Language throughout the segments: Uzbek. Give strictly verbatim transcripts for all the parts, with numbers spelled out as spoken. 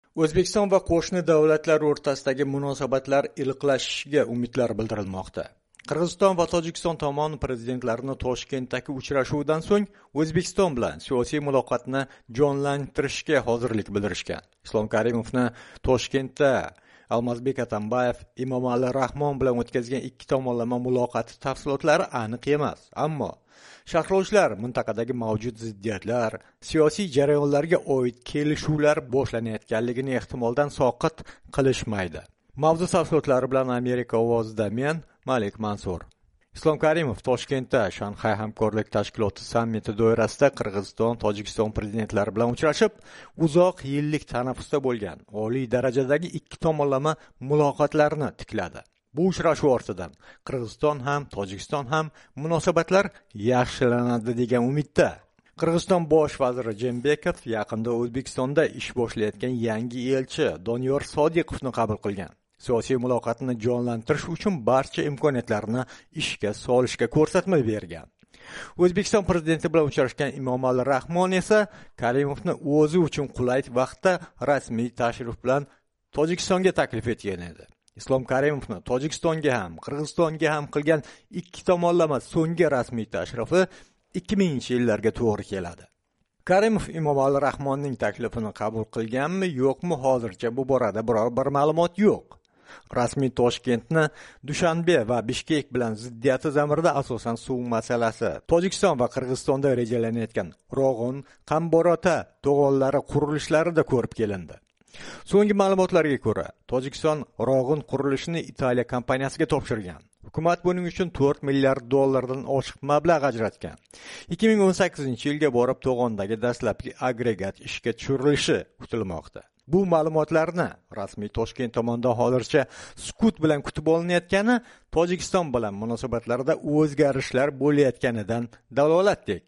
O'zbekiston va qo'shni davlatlar o'rtasidagi munosabatlar iliqlashishiga umidlar bildirilmoqda. Qirg'iziston va Tojikiston tomoni prezidentlarini Toshkentdagi uchrashuvdan so'ng O'zbekiston bilan siyosiy muloqotni jonlantirishga hozirlik bildirishgan. Islom Karimovni Toshkentda Almazbek Atambayev, Emomali Rahmon bilan o'tkazgan ikki tomonlama muloqoti tafsilotlari aniq emas, ammo sharhlovchilar mintaqadagi mavjud ziddiyatlar, siyosiy jarayonlarga oid kelishuvlar boshlanayotganligini ehtimoldan soqit qilishmaydi. Mavzu tafsilotlari bilan Amerika ovozida men Malik Mansur. Islom Karimov Toshkentda Shanxay hamkorlik tashkiloti sammiti doirasida Qirg'iziston, Tojikiston prezidentlari bilan uchrashib, uzoq yillik tanaffusda bo'lgan oliy darajadagi ikki tomonlama muloqotlarni tikladi. Bu uchrashuv ortidan Qirg'iziston ham, Tojikiston ham munosabatlar yaxshilanadi degan umidda. Qirg'iziston bosh vaziri Jeenbekov yaqinda O'zbekistonda ish boshlayotgan yangi elchi Doniyor Sodiqovni qabul qilgan. Siyosiy muloqotni jonlantirish uchun barcha imkoniyatlarni ishga solishga ko'rsatma bergan. O'zbekiston prezidenti bilan uchrashgan Emomali Rahmon esa Karimovni o'zi uchun qulay vaqtda rasmiy tashrif bilan Tojikistonga taklif etgan edi. Islom Karimovni Tojikistonga ham, Qirg'izistonga ham qilgan ikki tomonlama so'nggi rasmiy tashrifi ikki minginchi yillarga to'g'ri keladi. Karimov Emomali Rahmonning taklifini qabul qilganmi, yo'qmi hozircha bu borada biror bir ma'lumot yo'q. Rasmiy Toshkentni Dushanbe va Bishkek bilan ziddiyati zamirida asosan suv masalasi, Tojikiston va Qirg'izistonda rejalanayotgan Rog'un, Qamborota to'g'onlari qurilishlarida ko'rib kelindi. So'nggi ma'lumotlarga ko'ra, Tojikiston Rog'un qurilishini Italiya kompaniyasiga topshirgan. Hukumat buning uchun to'rt milliard dollardan oshiq mablag' ajratgan. ikki ming o'n sakkizinchi yilga borib to'g'ondagi dastlabki agregat ishga tushirilishi kutilmoqda. Bu ma'lumotlarni rasmiy Toshkent tomonidan hozircha sukut bilan kutib olinayotgani Tojikiston bilan munosabatlarda o'zgarishlar bo'layotganidan dalolatdek.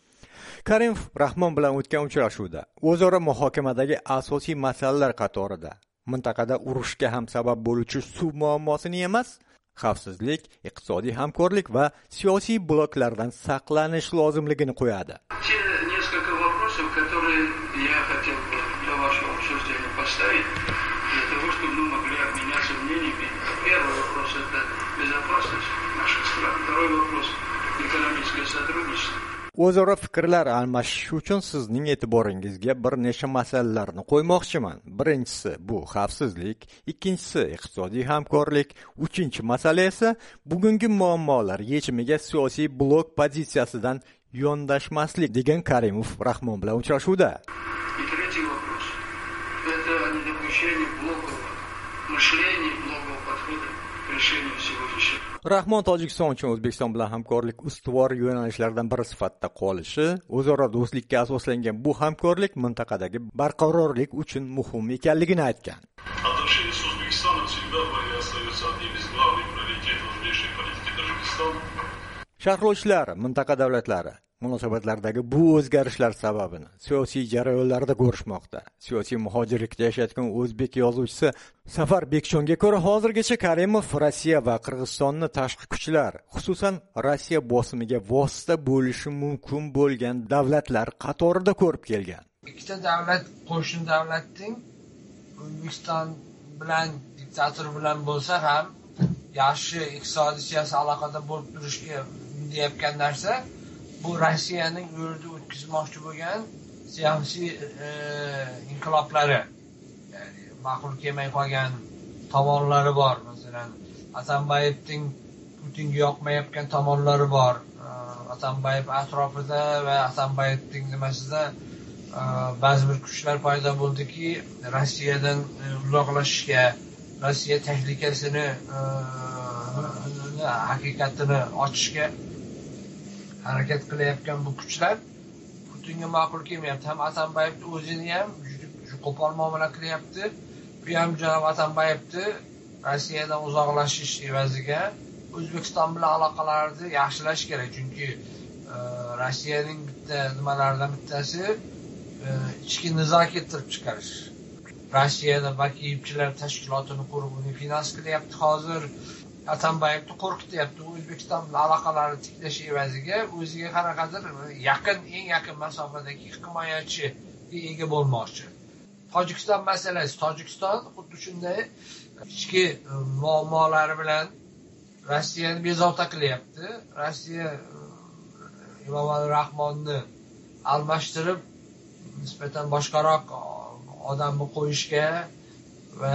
Karimov Rahmon bilan o'tgan uchrashuvda o'zaro muhokamadagi asosiy masalalar qatorida mintaqada urushga ham sabab bo'luvchi suv muammosini emas, xavfsizlik, iqtisodiy hamkorlik va siyosiy bloklardan saqlanish lozimligini qo'yadi. Несколько вопросов, которые я хотел бы для вашего обсуждения поставить, для того, чтобы мы могли обменяться мнениями. Первый вопрос – это безопасность наших стран. Второй вопрос – экономическое сотрудничество. O'zaro fikrlar almashish uchun sizning e'tiboringizga bir necha masalalarni qo'ymoqchiman. Birinchisi bu xavfsizlik, ikkinchisi iqtisodiy hamkorlik, uchinchi masala esa bugungi muammolar yechimiga siyosiy blok pozitsiyasidan yondashmaslik degan Karimov Rahmon bilan uchrashuvda. И третий вопрос – это недопущение блоков мышления, блоков подхода к решению сегодняшнего. Rahmon Tojikiston uchun O'zbekiston bilan hamkorlik ustuvor yo'nalishlardan biri sifatida qolishi, o'zaro do'stlikka asoslangan bu hamkorlik mintaqadagi barqarorlik uchun muhim ekanligini aytgan. Отношения с Узбекистаном всегда были и остаются одним из главных приоритетов внешней политики Таджикистана. Sharhlovchilar mintaqa davlatlari munosabatlardagi bu o'zgarishlar sababini siyosiy jarayonlarda ko'rishmoqda. Siyosiy muhojirlikda yashayotgan o'zbek yozuvchisi Safar Bekchonga ko'ra, hozirgacha Karimov Rossiya va Qirg'izistonni tashqi kuchlar, xususan Rossiya bosimiga vosita bo'lishi mumkin bo'lgan davlatlar qatorida ko'rib kelgan. Ikkita davlat qo'shni davlatning O'zbekiston bilan diktator bilan bo'lsa ham yaxshi iqtisodiy siyosiy aloqada bo'lib turishga deyotgan narsa bu Rossiyaning o'rda o'tkazmoqchi bo'lgan siyosiy inqiloblari, ya'ni ma'qul kelmay qolgan tomonlari bor. Masalan, Atambayevning Putinga yoqmayotgan tomonlari bor. Atambayev atrofida va Atambayevning nimasida ba'zi bir kuchlar paydo bo'ldiki, Rossiyadan uzoqlashishga, Rossiya tahlikasini haqiqatini ochishga harakat qilayotgan bu kuchlar Putinga ma'qul kelmayapti. Ham Atambayevni o'zini ham qo'pol muomala qilyapti. Bu ham janob Atambayevni Rossiyadan uzoqlashish evaziga O'zbekiston bilan aloqalarni yaxshilash kerak. Chunki Rossiyaning bitta nimalaridan bittasi ichki nizo keltirib chiqarish. Rossiyada vakilchilar tashkilotini qurib uni finans qilyapti. Hozir Atambayevni qo'rqityapti. O'zbekiston bilan aloqalarni tiklash evaziga o'ziga qanaqadir yaqin, eng yaqin masofadagi himoyachiga ega bo'lmoqchi. Tojikiston masalasi. Tojikiston xuddi shunday ichki muammolari bilan Rossiyani bezovta qilyapti. Rossiya Emomali Rahmonni almashtirib nisbatan boshqaroq odamni qo'yishga va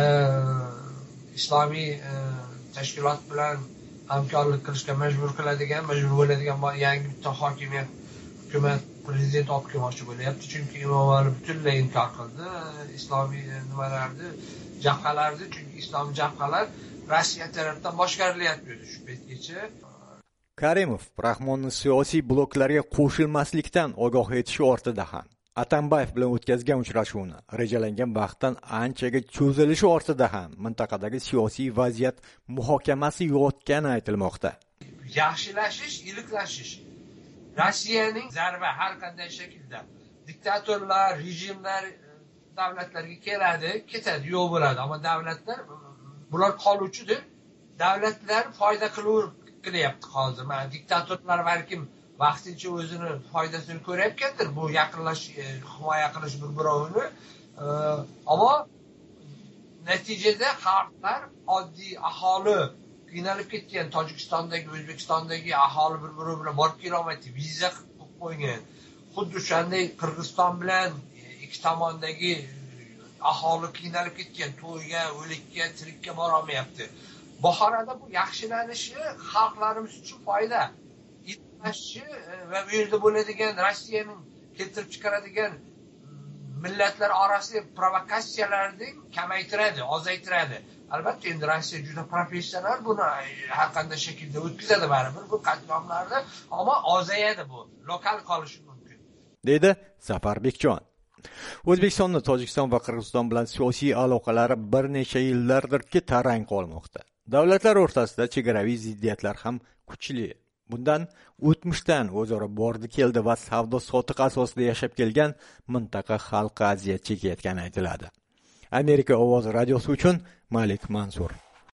islomiy tashkilot bilan hamkorlik qilishga majbur qiladigan, majbur bo'ladigan yangi bitta hokimiyat, hukumat, prezident olib kelmoqchi bo'lyapti. Chunki Emomali butunlay inkor qildi islomiy nimalarni, jabhalarni, chunki islomiy jabhalar Rossiya tomonidan boshqarilyapti shu paytgacha. Karimov Rahmonni siyosiy bloklarga qo'shilmaslikdan ogoh etishi ortida ham Atambayev bilan o'tkazgan uchrashuvni rejalangan vaqtdan anchaga cho'zilishi ortida ham mintaqadagi siyosiy vaziyat muhokamasi yotgani aytilmoqda. Yaxshilashish, iliqlashish. Rossiyaning zarba har qanday shaklda diktatorlar, rejimlar davlatlarga keladi, ketadi, yo'q bo'ladi, ammo davlatlar bular qoluvchidir. Davlatlar foyda qilur qilyapti hozir. Mana diktatorlar balkim vaqtincha o'zini foydasini ko'rayotgandir, bu yaqinlash, himoya qilish bir-birovini. Ammo natijada xalqlar, oddiy aholi qiynalib ketgan, Tojikistondagi, O'zbekistondagi aholi bir-biri bilan borib kela olmaydi, viza qilib qo'ygan. Xuddi o'shanday Qirg'iziston bilan ikki tomondagi aholi qiynalib ketgan, to'yga, o'likka, tirikka bora olmayapti. Buxoroda bu yaxshilanishi xalqlarimiz uchun foyda. Itlashishi va bu yerda bo'ladigan Rossiyaning keltirib chiqaradigan millatlar orasida provokatsiyalarni kamaytiradi, ozaytiradi. Albatta endi Rossiya juda professional buni har qanday shaklda o'tkazadi baribir bu qatnashlarni, ammo ozayadi bu, lokal qolishi mumkin. Dedi Zafar Bekjon. O'zbekistonning Tojikiston va Qirg'iziston bilan siyosiy aloqalari bir necha yillardirki tarang qolmoqda. Davlatlar o'rtasida chegaraviy ziddiyatlar ham kuchli. Bundan o'tmishdan o'zaro bordi-keldi va savdo-sotiq asosida yashab kelgan mintaqa xalqi aziyat chekayotgani aytiladi. Amerika ovozi radiosi uchun Malik Mansur.